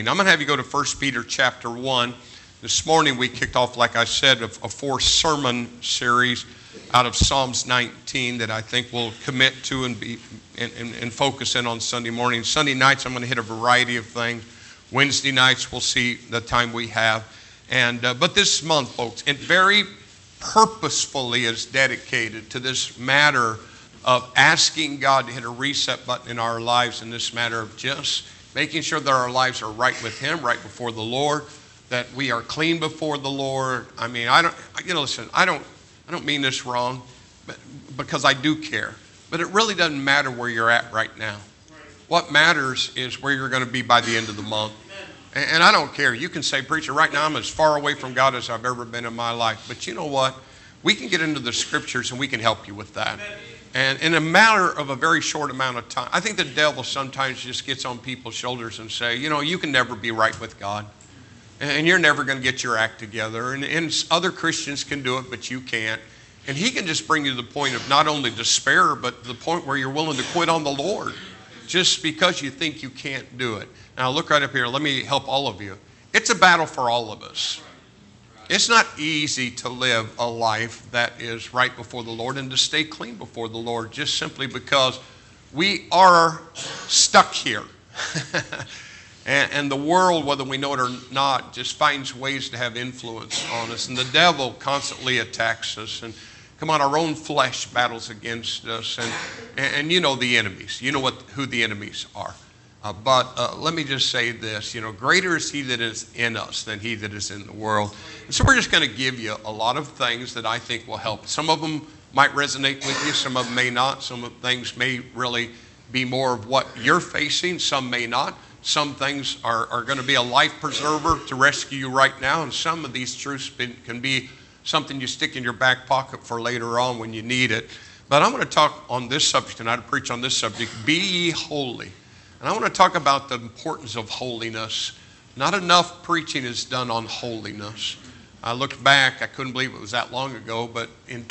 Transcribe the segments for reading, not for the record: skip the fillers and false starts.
I'm going to have you go to 1 Peter chapter 1. This morning we kicked off, like I said, a 4-sermon series out of Psalms 19 that I think we'll commit to and focus in on Sunday morning. Sunday nights I'm going to hit a variety of things. Wednesday nights we'll see the time we have. But this month, folks, it very purposefully is dedicated to this matter of asking God to hit a reset button in our lives in this matter of just making sure that our lives are right with Him, right before the Lord, that we are clean before the Lord. I mean, I don't mean this wrong, but because I do care. But it really doesn't matter where you're at right now. What matters is where you're going to be by the end of the month. And I don't care. You can say, preacher, right now I'm as far away from God as I've ever been in my life. But you know what? We can get into the scriptures and we can help you with that. And in a matter of a very short amount of time, I think the devil sometimes just gets on people's shoulders and say, you can never be right with God. And you're never going to get your act together. And other Christians can do it, but you can't. And he can just bring you to the point of not only despair, but the point where you're willing to quit on the Lord just because you think you can't do it. Now look right up here. Let me help all of you. It's a battle for all of us. It's not easy to live a life that is right before the Lord and to stay clean before the Lord just simply because we are stuck here. And the world, whether we know it or not, just finds ways to have influence on us. And the devil constantly attacks us. And come on, our own flesh battles against us. And you know the enemies. You know who the enemies are. But let me just say this, greater is He that is in us than he that is in the world. And so we're just going to give you a lot of things that I think will help. Some of them might resonate with you, some of them may not. Some of the things may really be more of what you're facing, some may not. Some things are going to be a life preserver to rescue you right now, and some of these truths can be something you stick in your back pocket for later on when you need it. But I'm going to talk on this subject tonight, to preach on this subject, be ye holy. And I want to talk about the importance of holiness. Not enough preaching is done on holiness. I looked back, I couldn't believe it was that long ago, but in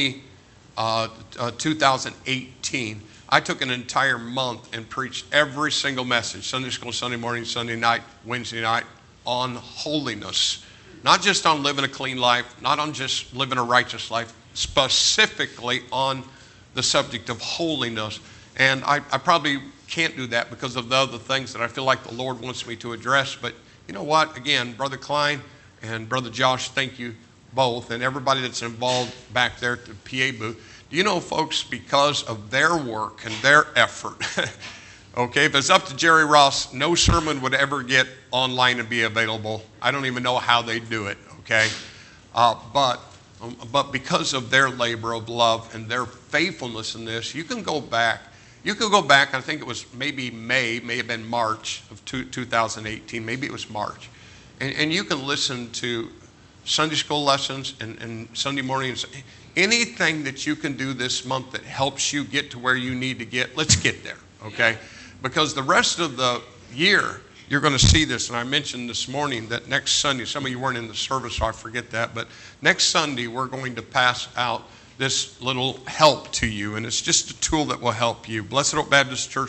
2018, I took an entire month and preached every single message, Sunday school, Sunday morning, Sunday night, Wednesday night, on holiness. Not just on living a clean life, not on just living a righteous life, specifically on the subject of holiness. And I probably can't do that because of the other things that I feel like the Lord wants me to address. But you know what? Again, Brother Klein and Brother Josh, thank you both, and everybody that's involved back there at the PA booth. Do you know, folks, because of their work and their effort, okay, if it's up to Jerry Ross, no sermon would ever get online and be available. I don't even know how they do it, okay? But because of their labor of love and their faithfulness in this, you can go back. You could go back, I think it was maybe may have been March of 2018, maybe it was March. And you can listen to Sunday school lessons and Sunday mornings. Anything that you can do this month that helps you get to where you need to get, let's get there, okay? Because the rest of the year, you're going to see this. And I mentioned this morning that next Sunday, some of you weren't in the service, so I forget that, but next Sunday we're going to pass out this little help to you, and it's just a tool that will help you. Blessed Hope Baptist Church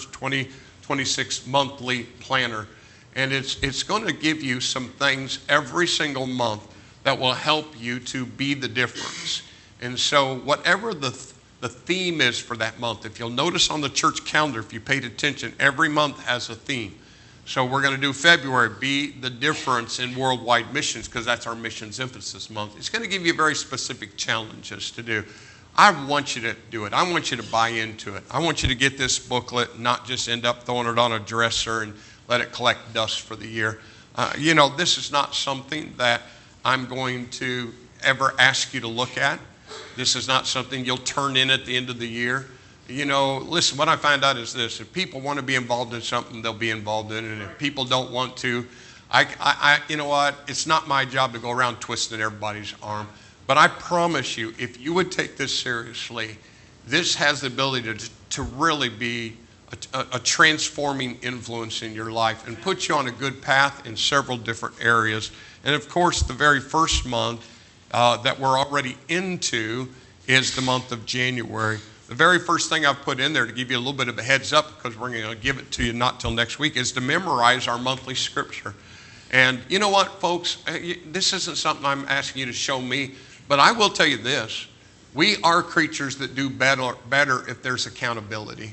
2026 monthly planner, and it's going to give you some things every single month that will help you to be the difference. And so whatever the theme is for that month, if you'll notice on the church calendar, if you paid attention, every month has a theme. So we're going to do February, be the difference in worldwide missions, because that's our missions emphasis month. It's going to give you very specific challenges to do. I want you to do it. I want you to buy into it. I want you to get this booklet, not just end up throwing it on a dresser and let it collect dust for the year. This is not something that I'm going to ever ask you to look at. This is not something you'll turn in at the end of the year. Listen, what I find out is this. If people want to be involved in something, they'll be involved in it. And if people don't want to, you know what? It's not my job to go around twisting everybody's arm. But I promise you, if you would take this seriously, this has the ability to really be a transforming influence in your life and put you on a good path in several different areas. And of course, the very first month that we're already into is the month of January, The very first thing I've put in there to give you a little bit of a heads up, because we're going to give it to you not till next week, is to memorize our monthly scripture. And you know what, folks? This isn't something I'm asking you to show me, but I will tell you this. We are creatures that do better if there's accountability.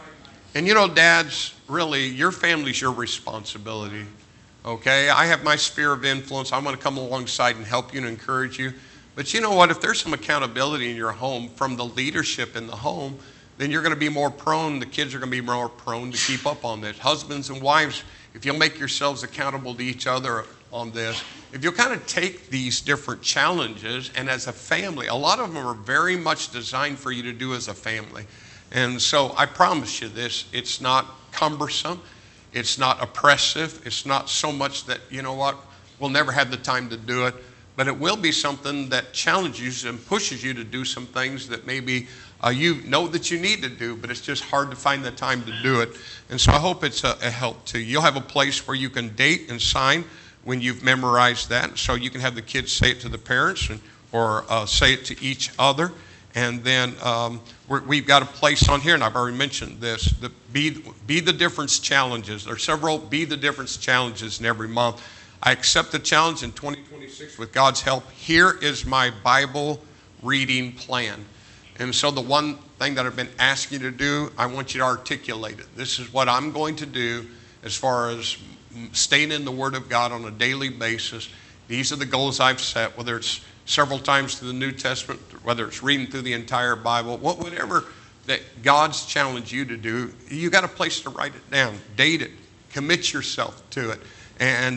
And you know, dads, really, your family's your responsibility. Okay? I have my sphere of influence. I'm going to come alongside and help you and encourage you. But you know what? If there's some accountability in your home from the leadership in the home, then you're going to be more prone, the kids are going to be more prone to keep up on this. Husbands and wives, if you'll make yourselves accountable to each other on this, if you'll kind of take these different challenges, and as a family, a lot of them are very much designed for you to do as a family. And so I promise you this, it's not cumbersome, it's not oppressive, it's not so much that, you know what, we'll never have the time to do it, but it will be something that challenges you and pushes you to do some things that maybe you know that you need to do, but it's just hard to find the time to do it. And so I hope it's a help to you. You'll have a place where you can date and sign when you've memorized that, so you can have the kids say it to the parents or say it to each other. And then we've got a place on here, and I've already mentioned this, the Be the Difference challenges. There are several Be the Difference challenges in every month. I accept the challenge in 2026 with God's help. Here is my Bible reading plan. And so the one thing that I've been asking you to do, I want you to articulate it. This is what I'm going to do as far as staying in the Word of God on a daily basis. These are the goals I've set, whether it's several times through the New Testament, whether it's reading through the entire Bible, whatever that God's challenged you to do, you got a place to write it down, date it, commit yourself to it, and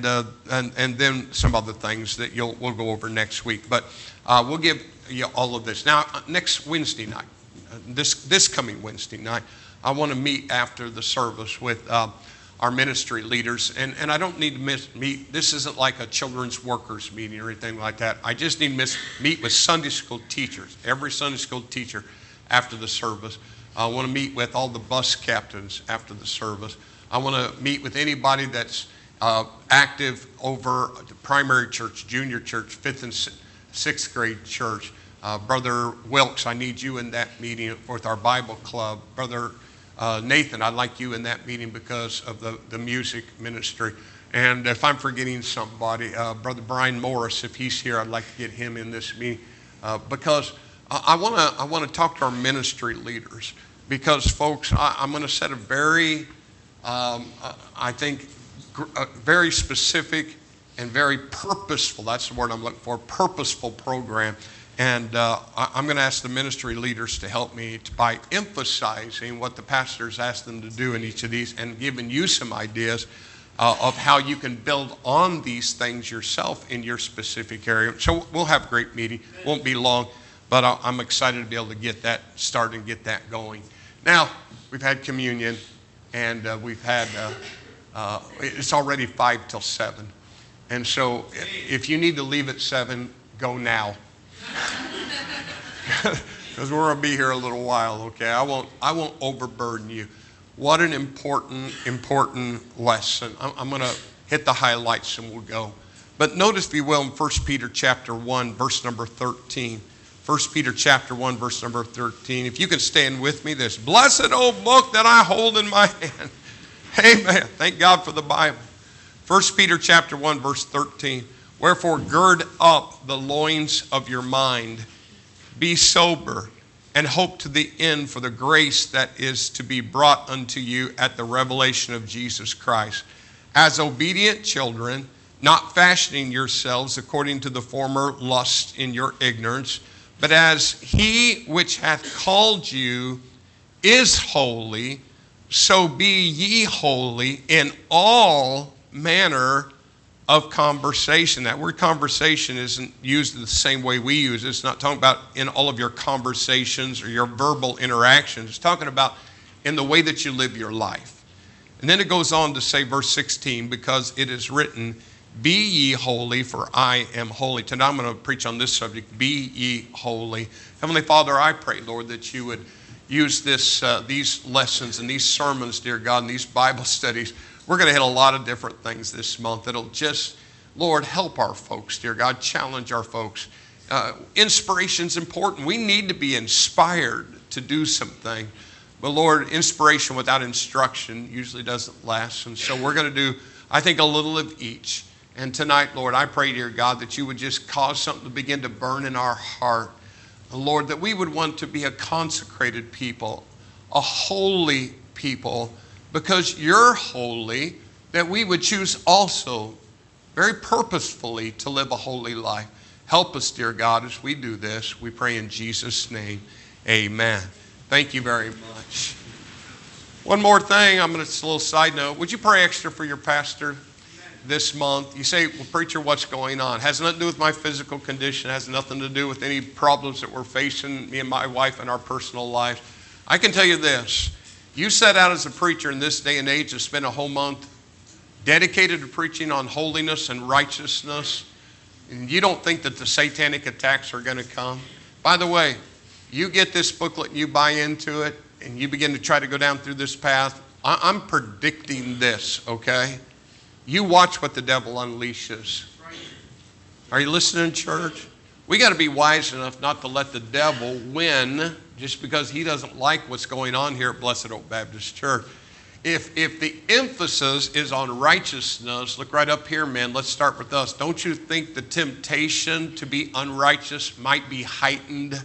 then some other things that we'll go over next week. But we'll give you all of this. Now, next Wednesday night, this coming Wednesday night, I want to meet after the service with our ministry leaders, and I don't need to meet. This isn't like a children's workers meeting or anything like that. I just need to meet with Sunday school teachers, every Sunday school teacher after the service. I want to meet with all the bus captains after the service. I want to meet with anybody that's active over the primary church, junior church, 5th and 6th grade church. Brother Wilkes, I need you in that meeting with our Bible club. Brother Nathan, I'd like you in that meeting because of the music ministry. And if I'm forgetting somebody, Brother Brian Morris, if he's here, I'd like to get him in this meeting because I want to talk to our ministry leaders, because folks, I'm going to set a very, I think, very specific and very purposeful, that's the word I'm looking for, purposeful program. And I'm going to ask the ministry leaders to help me by emphasizing what the pastors asked them to do in each of these, and giving you some ideas of how you can build on these things yourself in your specific area. So we'll have a great meeting. Won't be long, but I'm excited to be able to get that started and get that going. Now, we've had communion, and we've had, it's already 5 till 7. And so if you need to leave at 7, go now. Because we're going to be here a little while, okay? I won't overburden you. What an important lesson. I'm going to hit the highlights and we'll go. But notice, if you will, in 1 Peter chapter 1, verse number 13. 1 Peter chapter 1, verse number 13. If you can stand with me, this blessed old book that I hold in my hand. Amen. Thank God for the Bible. 1 Peter chapter 1, verse 13. Wherefore gird up the loins of your mind, be sober, and hope to the end for the grace that is to be brought unto you at the revelation of Jesus Christ. As obedient children, not fashioning yourselves according to the former lust in your ignorance, but as he which hath called you is holy, so be ye holy in all manner of conversation. That word conversation isn't used the same way we use it. It's not talking about in all of your conversations or your verbal interactions. It's talking about in the way that you live your life. And then it goes on to say, verse 16, because it is written, be ye holy, for I am holy. Tonight I'm going to preach on this subject, be ye holy. Heavenly Father, I pray, Lord, that you would use these lessons and these sermons, dear God, and these Bible studies. We're going to hit a lot of different things this month that'll just, Lord, help our folks, dear God, challenge our folks. Inspiration's important. We need to be inspired to do something. But Lord, inspiration without instruction usually doesn't last. And so we're going to do, I think, a little of each. And tonight, Lord, I pray, dear God, that you would just cause something to begin to burn in our heart. Lord, that we would want to be a consecrated people, a holy people, because you're holy, that we would choose also very purposefully to live a holy life. Help us, dear God, as we do this. We pray in Jesus' name. Amen. Thank you very much. One more thing, it's a little side note. Would you pray extra for your pastor this month? You say, well, preacher, what's going on? It has nothing to do with my physical condition. It has nothing to do with any problems that we're facing, me and my wife, in our personal life. I can tell you this. You set out as a preacher in this day and age to spend a whole month dedicated to preaching on holiness and righteousness, and you don't think that the satanic attacks are going to come. By the way, you get this booklet and you buy into it and you begin to try to go down through this path. I'm predicting this, okay? You watch what the devil unleashes. Are you listening, church? We got to be wise enough not to let the devil win just because he doesn't like what's going on here at Blessed Oak Baptist Church. If the emphasis is on righteousness, look right up here, men. Let's start with us. Don't you think the temptation to be unrighteous might be heightened?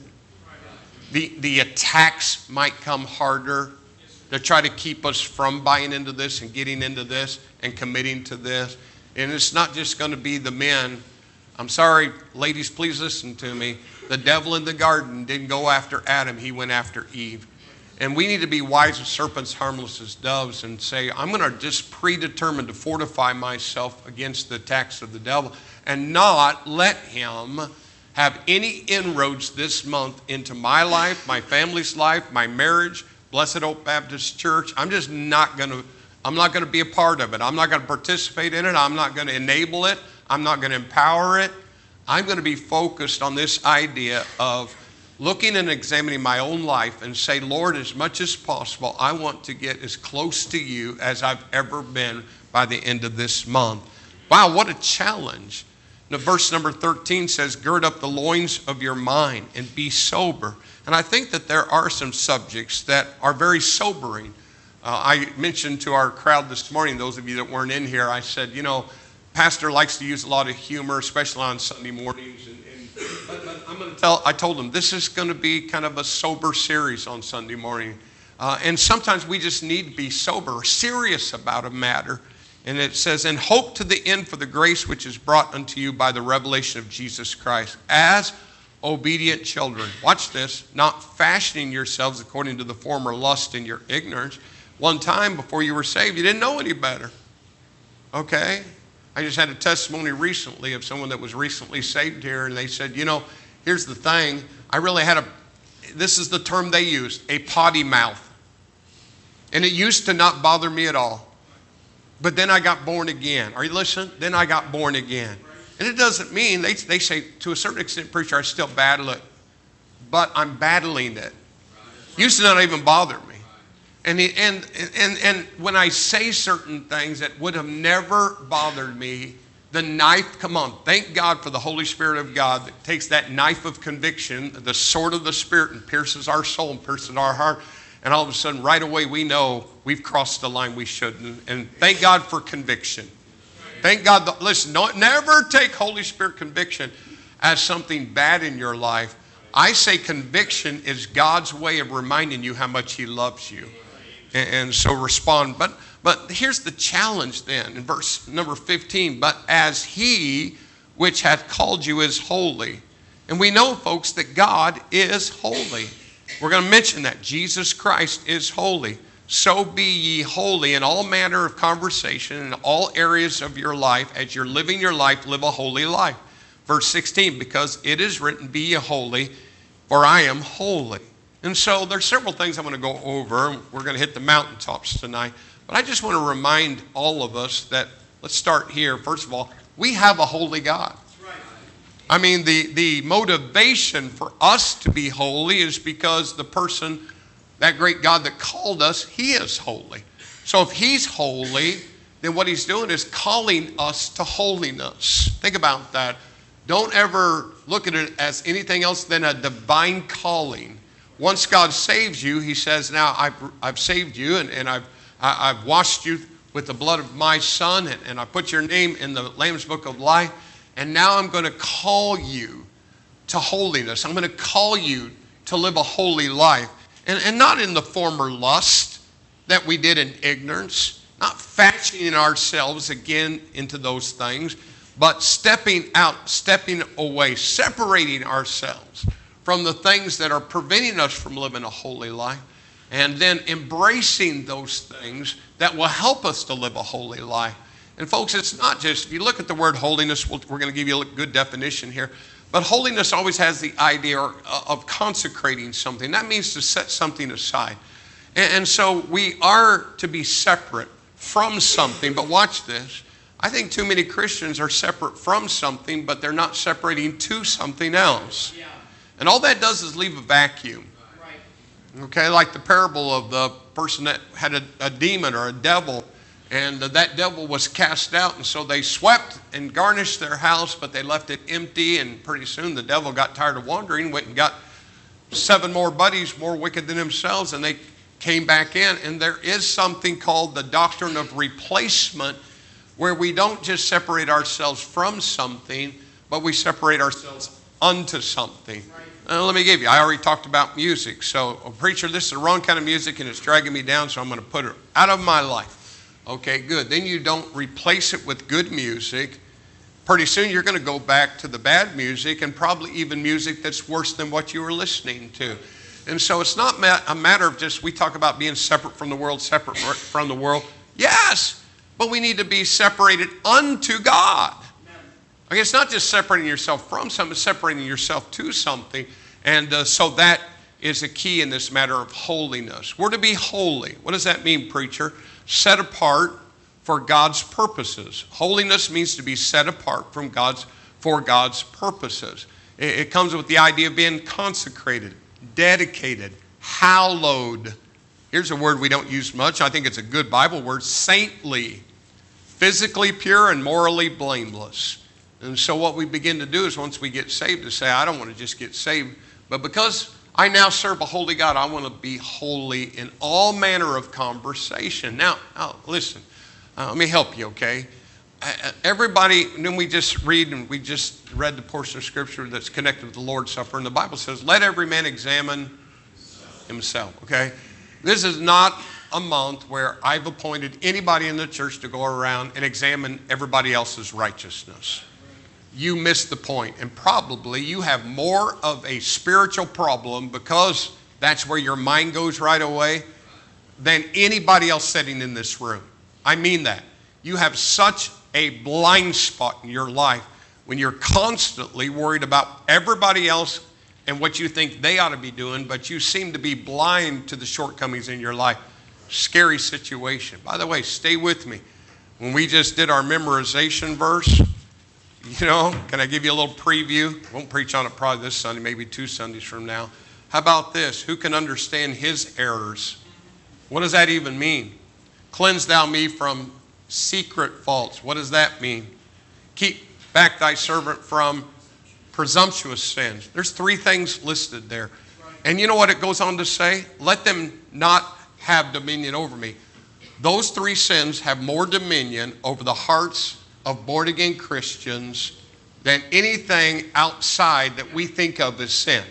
The attacks might come harder to try to keep us from buying into this and getting into this and committing to this. And it's not just going to be the men. I'm sorry, ladies, please listen to me. The devil in the garden didn't go after Adam. He went after Eve. And we need to be wise as serpents, harmless as doves, and say, I'm going to just predetermine to fortify myself against the attacks of the devil and not let him have any inroads this month into my life, my family's life, my marriage, Blessed Oak Baptist Church. I'm not going to be a part of it. I'm not going to participate in it. I'm not going to enable it. I'm not going to empower it. I'm going to be focused on this idea of looking and examining my own life and say, Lord, as much as possible, I want to get as close to you as I've ever been by the end of this month. Wow, what a challenge. Now, verse number 13 says, gird up the loins of your mind and be sober. And I think that there are some subjects that are very sobering. I mentioned to our crowd this morning, those of you that weren't in here, I said, Pastor likes to use a lot of humor, especially on Sunday mornings. But I'm going to I told them this is going to be kind of a sober series on Sunday morning. And sometimes we just need to be sober, serious about a matter. And it says, and hope to the end for the grace which is brought unto you by the revelation of Jesus Christ, as obedient children. Watch this. Not fashioning yourselves according to the former lust in your ignorance. One time before you were saved, you didn't know any better. Okay? I just had a testimony recently of someone that was recently saved here, and they said, here's the thing. I really had this is the term they used, a potty mouth. And it used to not bother me at all. But then I got born again. Are you listening? Then I got born again. And it doesn't mean, they say, to a certain extent, preacher, I still battle it. But I'm battling it. Used to not even bother me. And when I say certain things that would have never bothered me, the knife, come on, thank God for the Holy Spirit of God that takes that knife of conviction, the sword of the Spirit, and pierces our soul and pierces our heart. And all of a sudden, right away, we know we've crossed the line we shouldn't. And thank God for conviction. Thank God. Listen, never take Holy Spirit conviction as something bad in your life. I say conviction is God's way of reminding you how much He loves you. And so respond. But here's the challenge then in verse number 15. But as He which hath called you is holy. And we know, folks, that God is holy. We're going to mention that. Jesus Christ is holy. So be ye holy in all manner of conversation, in all areas of your life. As you're living your life, live a holy life. Verse 16, because it is written, be ye holy, for I am holy. And so there's several things I'm going to go over. We're going to hit the mountaintops tonight. But I just want to remind all of us that, let's start here. First of all, we have a holy God. I mean, the motivation for us to be holy is because the person, that great God that called us, He is holy. So if He's holy, then what He's doing is calling us to holiness. Think about that. Don't ever look at it as anything else than a divine calling. Once God saves you, he says, now I've saved you, and I've washed you with the blood of my Son, and I put your name in the Lamb's Book of Life, and now I'm going to call you to holiness. I'm going to call you to live a holy life. And not in the former lust that we did in ignorance, not fashioning ourselves again into those things, but stepping out, stepping away, separating ourselves from the things that are preventing us from living a holy life, and then embracing those things that will help us to live a holy life. And folks, it's not just, if you look at the word holiness, we're going to give you a good definition here, but holiness always has the idea of consecrating something. That means to set something aside. And so we are to be separate from something, but watch this. I think too many Christians are separate from something, but they're not separating to something else. Yeah. And all that does is leave a vacuum. Right. Okay, like the parable of the person that had a demon or a devil, and that devil was cast out, and so they swept and garnished their house, but they left it empty, and pretty soon the devil got tired of wandering, went and got 7 more buddies more wicked than themselves, and they came back in. And there is something called the doctrine of replacement, where we don't just separate ourselves from something, but we separate ourselves unto something. Let me give you, I already talked about music. So, preacher, this is the wrong kind of music and it's dragging me down, so I'm going to put it out of my life. Okay, good. Then you don't replace it with good music. Pretty soon you're going to go back to the bad music, and probably even music that's worse than what you were listening to. And so it's not a matter of just, we talk about being separate from the world, separate from the world. Yes, but we need to be separated unto God. Okay, it's not just separating yourself from something, it's separating yourself to something. And so that is a key in this matter of holiness. We're to be holy. What does that mean, preacher? Set apart for God's purposes. Holiness means to be set apart for God's purposes. It comes with the idea of being consecrated, dedicated, hallowed. Here's a word we don't use much. I think it's a good Bible word: saintly, physically pure and morally blameless. And so what we begin to do is, once we get saved, to say, I don't want to just get saved, but because I now serve a holy God, I want to be holy in all manner of conversation. Now listen, let me help you, okay? Everybody, and then we just read the portion of Scripture that's connected with the Lord's Supper, and the Bible says, let every man examine himself, okay? This is not a month where I've appointed anybody in the church to go around and examine everybody else's righteousness. You missed the point, and probably you have more of a spiritual problem, because that's where your mind goes right away, than anybody else sitting in this room. I mean that. You have such a blind spot in your life when you're constantly worried about everybody else and what you think they ought to be doing, but you seem to be blind to the shortcomings in your life. Scary situation. By the way, stay with me. When we just did our memorization verse, can I give you a little preview? Won't preach on it probably this Sunday, maybe 2 Sundays from now. How about this? Who can understand his errors? What does that even mean? Cleanse thou me from secret faults. What does that mean? Keep back thy servant from presumptuous sins. There's 3 things listed there. And you know what it goes on to say? Let them not have dominion over me. Those 3 sins have more dominion over the hearts of born-again Christians than anything outside that we think of as sin.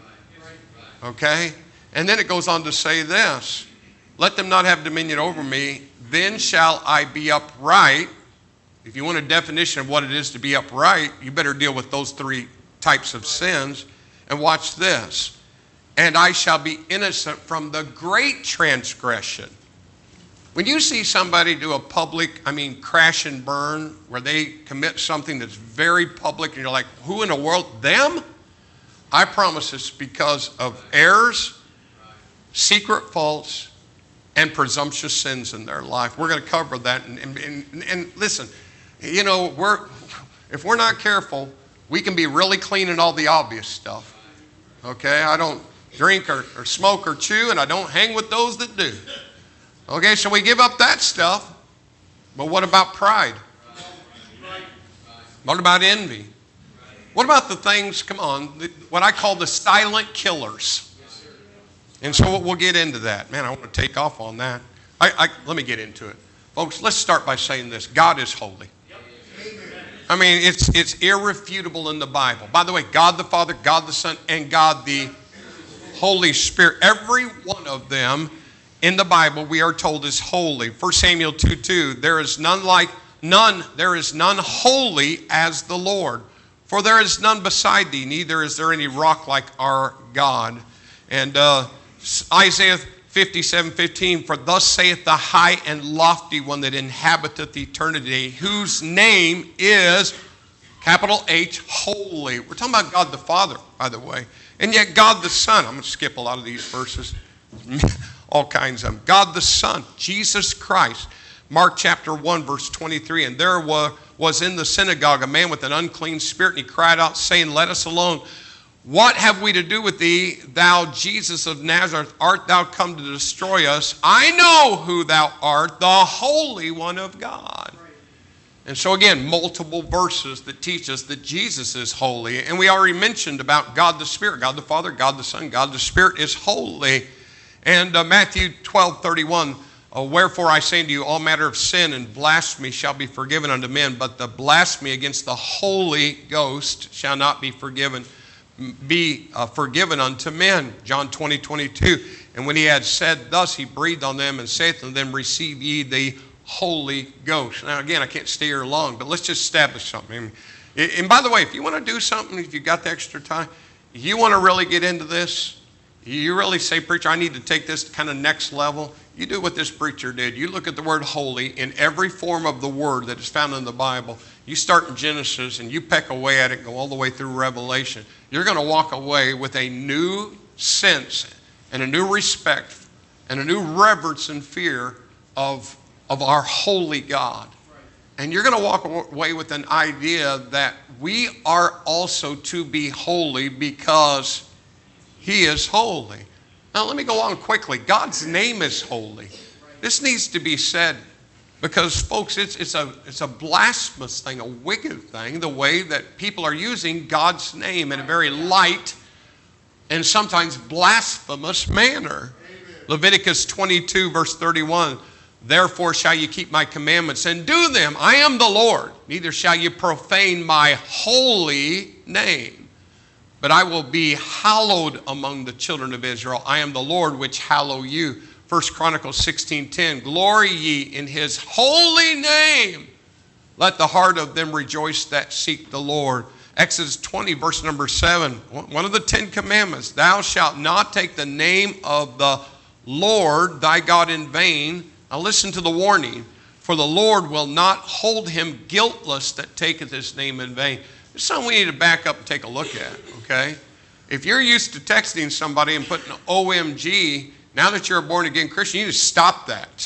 Okay? And then it goes on to say this: let them not have dominion over me, then shall I be upright. If you want a definition of what it is to be upright, you better deal with those 3 types of sins. And watch this: and I shall be innocent from the great transgression. When you see somebody do a public, crash and burn, where they commit something that's very public, and you're like, who in the world? Them? I promise it's because of errors, secret faults, and presumptuous sins in their life. We're going to cover that. And listen, if we're not careful, we can be really clean in all the obvious stuff. Okay? I don't drink or smoke or chew, and I don't hang with those that do. Okay, so we give up that stuff. But what about pride? What about envy? What about the things, what I call the silent killers? And so we'll get into that. Man, I want to take off on that. Let me get into it. Folks, let's start by saying this. God is holy. I mean, it's irrefutable in the Bible. By the way, God the Father, God the Son, and God the Holy Spirit. Every one of them in the Bible, we are told, is holy. 1 Samuel 2:2, there is none holy as the Lord. For there is none beside thee, neither is there any rock like our God. And Isaiah 57:15, for thus saith the high and lofty one that inhabiteth eternity, whose name is, capital H, holy. We're talking about God the Father, by the way. And yet God the Son, I'm going to skip a lot of these verses, all kinds of them. God the Son, Jesus Christ. Mark chapter 1, verse 23, and there was in the synagogue a man with an unclean spirit, and he cried out, saying, let us alone. What have we to do with thee, thou Jesus of Nazareth? Art thou come to destroy us? I know who thou art, the Holy One of God. And so again, multiple verses that teach us that Jesus is holy. And we already mentioned about God the Spirit, God the Father, God the Son, God the Spirit is holy. And Matthew 12:31, wherefore I say unto you, all matter of sin and blasphemy shall be forgiven unto men, but the blasphemy against the Holy Ghost shall not be forgiven unto men. John 20:22. And when he had said thus, he breathed on them and saith unto them, receive ye the Holy Ghost. Now again, I can't stay here long, but let's just establish something. And by the way, if you want to do something, if you've got the extra time, you want to really get into this, you really say, preacher, I need to take this kind of next level, you do what this preacher did. You look at the word holy in every form of the word that is found in the Bible. You start in Genesis and you peck away at it and go all the way through Revelation. You're going to walk away with a new sense and a new respect and a new reverence and fear of our holy God. And you're going to walk away with an idea that we are also to be holy because He is holy. Now let me go on quickly. God's name is holy. This needs to be said because, folks, it's a blasphemous thing, a wicked thing, the way that people are using God's name in a very light and sometimes blasphemous manner. Leviticus 22, verse 31, therefore shall you keep my commandments and do them. I am the Lord. Neither shall you profane my holy name. But I will be hallowed among the children of Israel. I am the Lord which hallow you. 1 Chronicles 16:10. Glory ye in his holy name. Let the heart of them rejoice that seek the Lord. Exodus 20, verse number 7. One of the 10 commandments. Thou shalt not take the name of the Lord thy God in vain. Now listen to the warning. For the Lord will not hold him guiltless that taketh his name in vain. It's something we need to back up and take a look at, okay? If you're used to texting somebody and putting OMG, now that you're a born-again Christian, you need to stop that.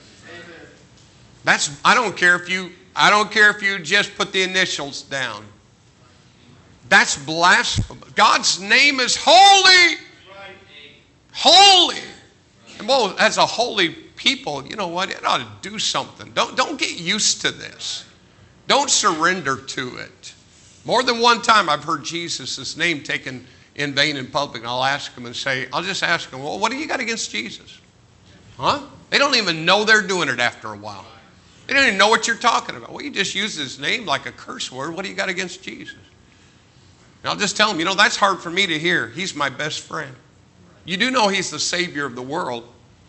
I don't care if you just put the initials down. That's blasphemous. God's name is holy. Holy. And well, as a holy people, you know what? It ought to do something. Don't get used to this. Don't surrender to it. More than one time I've heard Jesus' name taken in vain in public, and I'll just ask them, well, what do you got against Jesus? Huh? They don't even know they're doing it after a while. They don't even know what you're talking about. Well, you just use his name like a curse word. What do you got against Jesus? And I'll just tell them, that's hard for me to hear. He's my best friend. You do know he's the Savior of the world.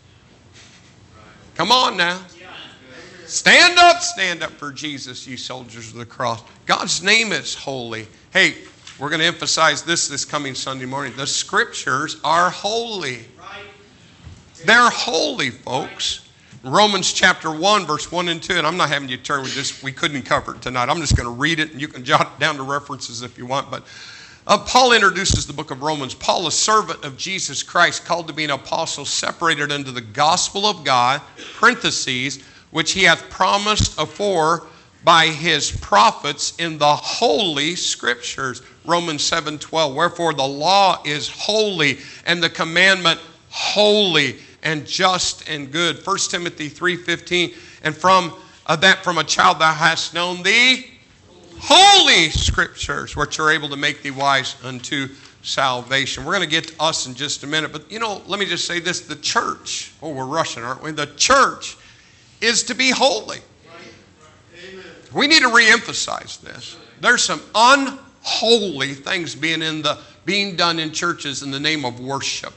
Come on now. Stand up for Jesus, ye soldiers of the cross. God's name is holy. Hey, we're going to emphasize this coming Sunday morning. The scriptures are holy. They're holy, folks. Romans chapter 1, verse 1 and 2, and I'm not having you turn with this. We couldn't cover it tonight. I'm just going to read it, and you can jot down the references if you want. But Paul introduces the book of Romans. Paul, a servant of Jesus Christ, called to be an apostle, separated unto the gospel of God, parentheses, which he hath promised afore by his prophets in the holy scriptures. Romans 7:12. Wherefore the law is holy, and the commandment holy and just and good. 1 Timothy 3:15. And from a child thou hast known the holy scriptures, which are able to make thee wise unto salvation. We're going to get to us in just a minute. But, let me just say this. The church, we're rushing, aren't we? The church is to be holy. We need to reemphasize this. There's some unholy things being done in churches in the name of worship.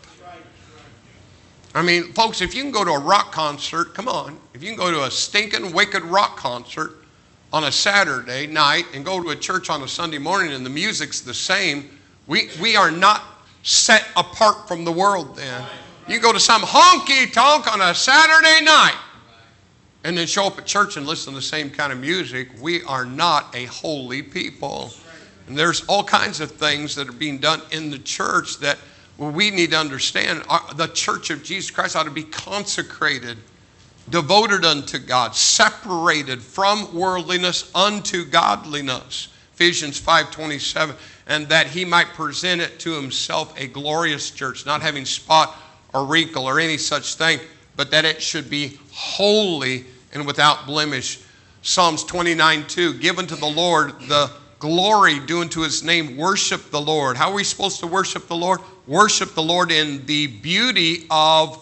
I mean, folks, if you can go to a rock concert, come on. If you can go to a stinking, wicked rock concert on a Saturday night and go to a church on a Sunday morning and the music's the same, we are not set apart from the world then. You go to some honky-tonk on a Saturday night and then show up at church and listen to the same kind of music. We are not a holy people. And there's all kinds of things that are being done in the church that we need to understand. The church of Jesus Christ ought to be consecrated, devoted unto God, separated from worldliness unto godliness. Ephesians 5:27, and that he might present it to himself a glorious church, not having spot or wrinkle or any such thing, but that it should be holy and without blemish. Psalms 29:2, give unto the Lord the glory due unto his name. Worship the Lord. How are we supposed to worship the Lord? Worship the Lord in the beauty of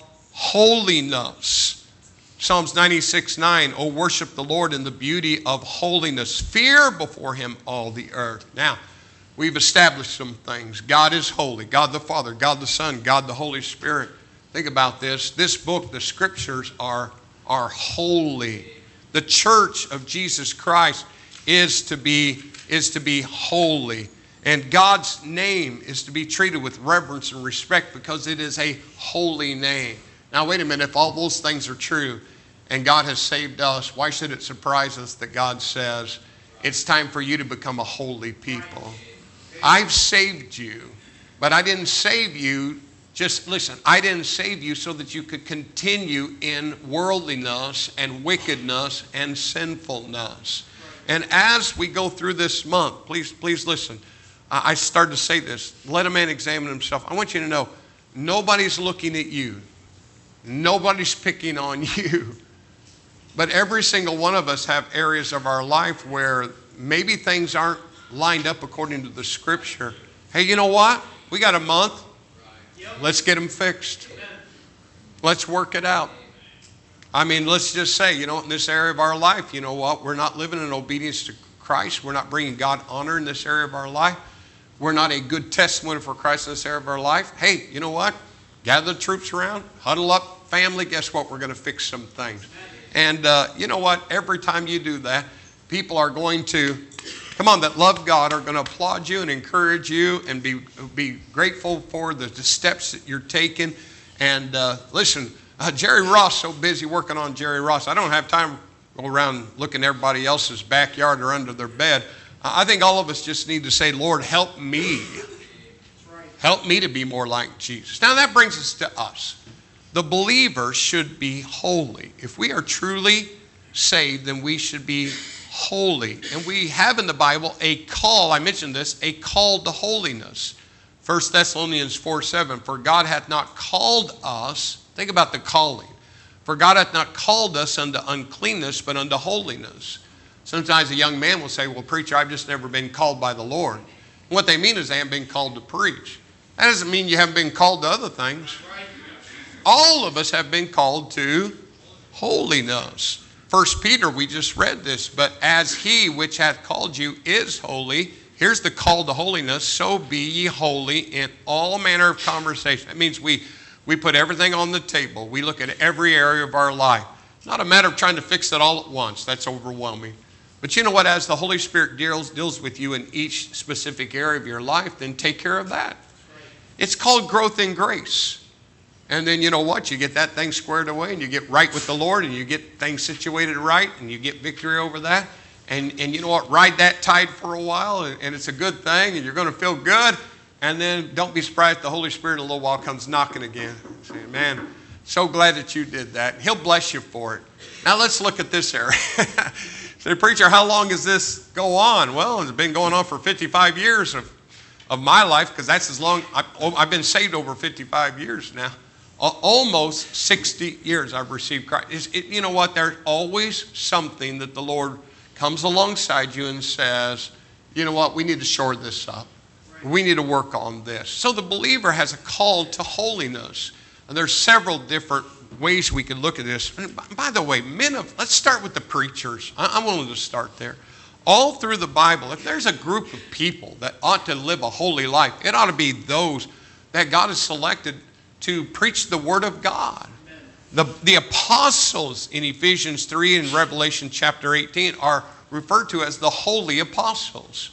holiness. Psalms 96:9, oh, worship the Lord in the beauty of holiness. Fear before him all the earth. Now, we've established some things. God is holy. God the Father, God the Son, God the Holy Spirit. Think about this. This book, the scriptures are holy. The church of Jesus Christ is to be holy. And God's name is to be treated with reverence and respect because it is a holy name. Now, wait a minute. If all those things are true and God has saved us, why should it surprise us that God says, it's time for you to become a holy people? I've saved you, but I didn't save you. Just listen, I didn't save you so that you could continue in worldliness and wickedness and sinfulness. And as we go through this month, please listen. I started to say this. Let a man examine himself. I want you to know, nobody's looking at you. Nobody's picking on you. But every single one of us have areas of our life where maybe things aren't lined up according to the scripture. Hey, you know what? We got a month. Let's get them fixed. Let's work it out. I mean, let's just say, in this area of our life, you know what? We're not living in obedience to Christ. We're not bringing God honor in this area of our life. We're not a good testimony for Christ in this area of our life. Hey, you know what? Gather the troops around. Huddle up, family. Guess what? We're going to fix some things. And you know what? Every time you do that, people are going to, that love God are going to applaud you and encourage you and be grateful for the steps that you're taking. And listen, Jerry Ross, so busy working on Jerry Ross. I don't have time to go around looking at everybody else's backyard or under their bed. I think all of us just need to say, Lord, help me. Help me to be more like Jesus. Now that brings us to us. The believer should be holy. If we are truly saved, then we should be holy. And we have in the Bible a call, I mentioned this, a call to holiness. 1 Thessalonians 4:7, for God hath not called us, think about the calling. For God hath not called us unto uncleanness, but unto holiness. Sometimes a young man will say, well, preacher, I've just never been called by the Lord. And what they mean is they haven't been called to preach. That doesn't mean you haven't been called to other things. All of us have been called to holiness. 1 Peter, we just read this, but as he which hath called you is holy, here's the call to holiness, so be ye holy in all manner of conversation. That means we put everything on the table. We look at every area of our life. It's not a matter of trying to fix it all at once. That's overwhelming. But you know what? As the Holy Spirit deals with you in each specific area of your life, then take care of that. It's called growth in grace. And then you know what? You get that thing squared away and you get right with the Lord and you get things situated right and you get victory over that. And you know what? Ride that tide for a while and it's a good thing and you're going to feel good. And then don't be surprised the Holy Spirit in a little while comes knocking again. Saying, man, so glad that you did that. He'll bless you for it. Now let's look at this area. Say, preacher, how long does this go on? Well, it's been going on for 55 years of my life because that's as long. I've been saved over 55 years now. Almost 60 years I've received Christ. You know what? There's always something that the Lord comes alongside you and says, you know what? We need to shore this up. We need to work on this. So the believer has a call to holiness. And there's several different ways we can look at this. And by the way, let's start with the preachers. I'm willing to start there. All through the Bible, if there's a group of people that ought to live a holy life, it ought to be those that God has selected to preach the Word of God. The apostles in Ephesians 3 and Revelation chapter 18 are referred to as the holy apostles.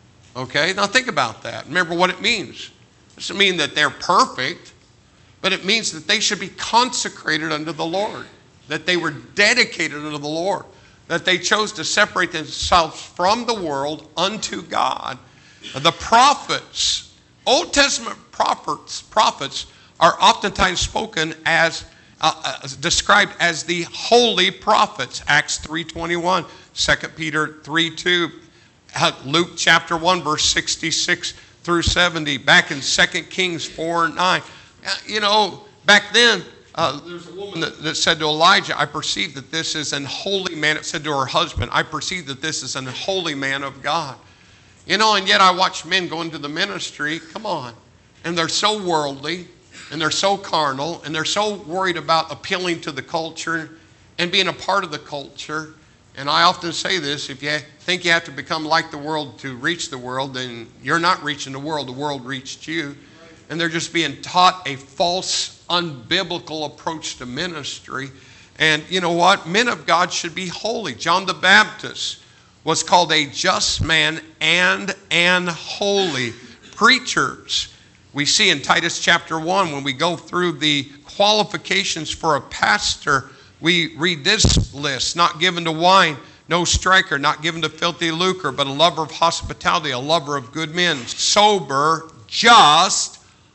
Okay, now think about that. Remember what it means. It doesn't mean that they're perfect, but it means that they should be consecrated unto the Lord, that they were dedicated unto the Lord, that they chose to separate themselves from the world unto God. The prophets, Old Testament prophets are oftentimes spoken as, described as the holy prophets. Acts 3:21, 2 Peter 3:2, Luke chapter 1, verse 66 through 70, back in 2 Kings 4:9. You know, back then, there's a woman that said to Elijah, I perceive that this is an holy man. It said to her husband, I perceive that this is an holy man of God. You know, and yet I watch men go into the ministry, come on, and they're so worldly, and they're so carnal, and they're so worried about appealing to the culture and being a part of the culture. And I often say this, if you think you have to become like the world to reach the world, then you're not reaching the world reached you. And they're just being taught a false, unbiblical approach to ministry. And you know what? Men of God should be holy. John the Baptist was called a just man and an holy. Preachers, we see in Titus chapter 1, when we go through the qualifications for a pastor, we read this list: not given to wine, no striker, not given to filthy lucre, but a lover of hospitality, a lover of good men, sober, just,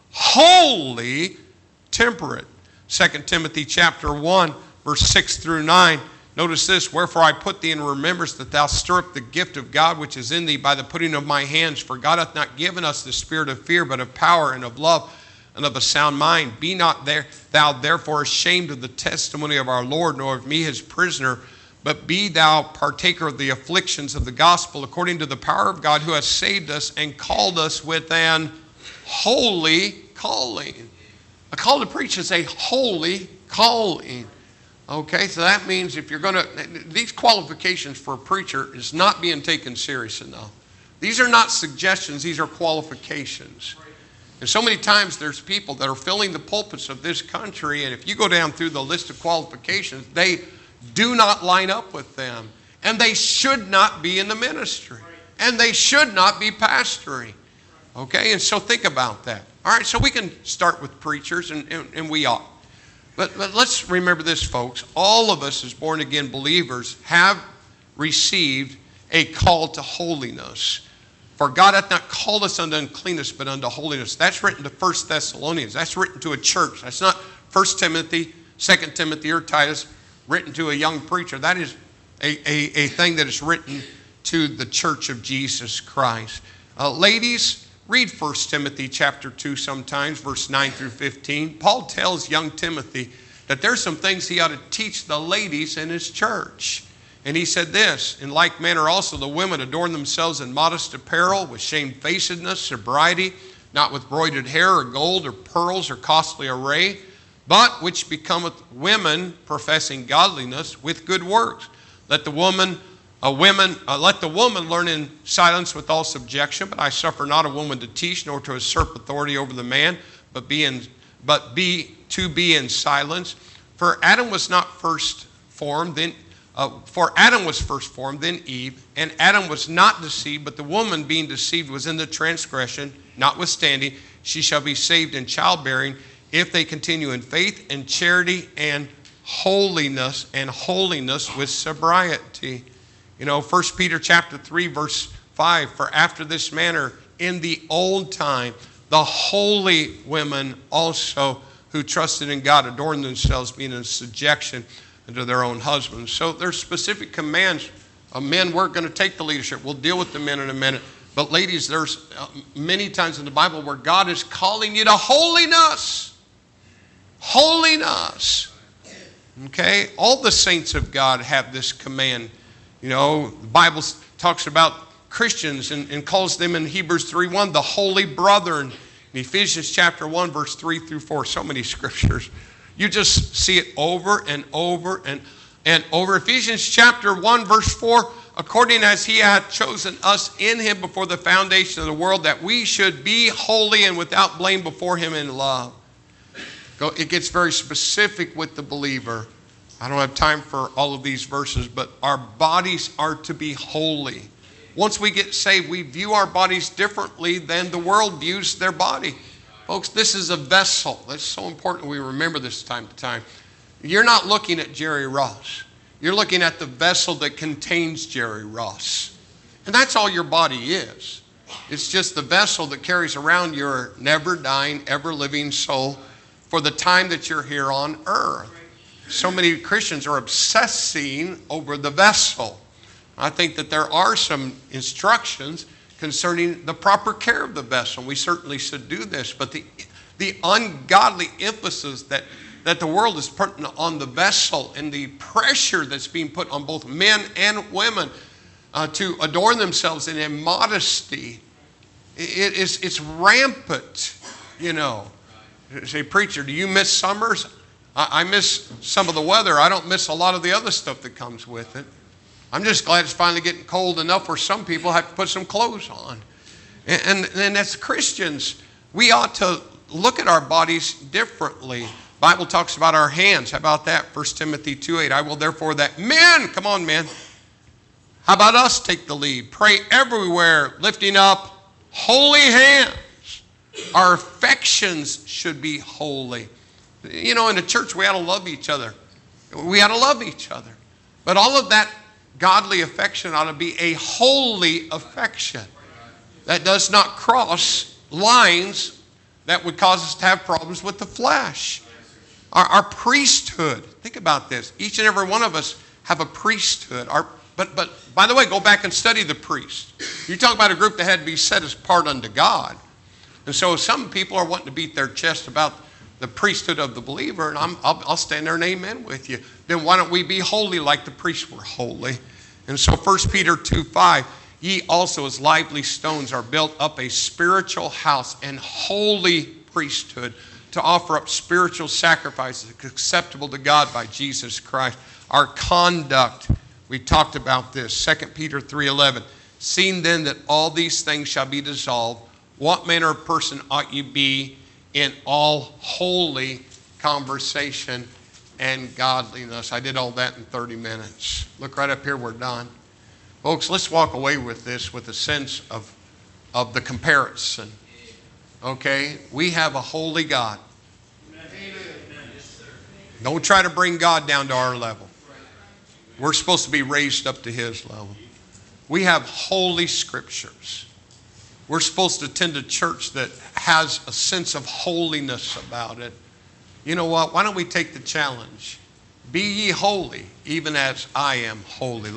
holy, temperate. 2 Timothy chapter 1, verse 6 through 9. Notice this: wherefore I put thee in remembrance that thou stir up the gift of God which is in thee by the putting of my hands. For God hath not given us the spirit of fear, but of power and of love and of a sound mind. Be not thou therefore ashamed of the testimony of our Lord, nor of me his prisoner, but be thou partaker of the afflictions of the gospel, according to the power of God, who has saved us and called us with an holy calling. A call to preach is a holy calling. Okay, so that means if you're going to, these qualifications for a preacher is not being taken serious enough. These are not suggestions, these are qualifications. And so many times there's people that are filling the pulpits of this country, and if you go down through the list of qualifications, they do not line up with them. And they should not be in the ministry. And they should not be pastoring. Okay, and so think about that. All right, so we can start with preachers, and we ought. But let's remember this, folks. All of us as born-again believers have received a call to holiness. For God hath not called us unto uncleanness, but unto holiness. That's written to 1 Thessalonians. That's written to a church. That's not 1 Timothy, 2 Timothy, or Titus, written to a young preacher. That is a thing that is written to the church of Jesus Christ. Ladies, read 1 Timothy chapter 2 sometimes, verse 9 through 15. Paul tells young Timothy that there's some things he ought to teach the ladies in his church. And he said this: in like manner also the women adorn themselves in modest apparel, with shamefacedness, sobriety, not with broidered hair or gold or pearls or costly array, but which becometh women professing godliness with good works. Let the woman learn in silence with all subjection. But I suffer not a woman to teach, nor to usurp authority over the man, but be in silence. For Adam was first formed, then Eve, and Adam was not deceived, but the woman being deceived was in the transgression. Notwithstanding, she shall be saved in childbearing, if they continue in faith and charity and holiness with sobriety. You know, 1 Peter chapter 3, verse 5, for after this manner in the old time, the holy women also who trusted in God adorned themselves, being in subjection unto their own husbands. So there's specific commands. Men, we're going to take the leadership. We'll deal with the men in a minute. But ladies, there's many times in the Bible where God is calling you to holiness. Holiness. Okay? All the saints of God have this command. You know, the Bible talks about Christians and calls them in Hebrews 3:1 the holy brethren. In Ephesians chapter 1, verse 3 through 4, so many scriptures. You just see it over and over and over. Ephesians chapter 1, verse 4, according as he hath chosen us in him before the foundation of the world, that we should be holy and without blame before him in love. It gets very specific with the believer. I don't have time for all of these verses, but our bodies are to be holy. Once we get saved, we view our bodies differently than the world views their body. Folks, this is a vessel. That's so important we remember this time to time. You're not looking at Jerry Ross. You're looking at the vessel that contains Jerry Ross. And that's all your body is. It's just the vessel that carries around your never-dying, ever-living soul for the time that you're here on earth. So many Christians are obsessing over the vessel. I think that there are some instructions concerning the proper care of the vessel. We certainly should do this. But the ungodly emphasis that the world is putting on the vessel and the pressure that's being put on both men and women to adorn themselves in immodesty, it's rampant, you know. Say, preacher, do you miss summers? I miss some of the weather. I don't miss a lot of the other stuff that comes with it. I'm just glad it's finally getting cold enough where some people have to put some clothes on. And as Christians, we ought to look at our bodies differently. The Bible talks about our hands. How about that? 1 Timothy 2:8. I will therefore that men, come on men, how about us take the lead? Pray everywhere, lifting up holy hands. Our affections should be holy. You know, in the church, we ought to love each other. We ought to love each other. But all of that godly affection ought to be a holy affection that does not cross lines that would cause us to have problems with the flesh. Our priesthood, think about this. Each and every one of us have a priesthood. But by the way, go back and study the priest. You talk about a group that had to be set apart unto God. And so some people are wanting to beat their chest about the priesthood of the believer, and I'll stand there and amen with you. Then why don't we be holy like the priests were holy? And so 1 Peter 2:5, ye also as lively stones are built up a spiritual house and holy priesthood to offer up spiritual sacrifices acceptable to God by Jesus Christ. Our conduct, we talked about this, 2 Peter 3:11. Seeing then that all these things shall be dissolved, what manner of person ought you be in all holy conversation and godliness? I did all that in 30 minutes. Look right up here, we're done. Folks, let's walk away with this with a sense of the comparison. Okay? We have a holy God. Don't try to bring God down to our level. We're supposed to be raised up to his level. We have holy scriptures. We're supposed to attend a church that has a sense of holiness about it. You know what? Why don't we take the challenge? Be ye holy, even as I am holy.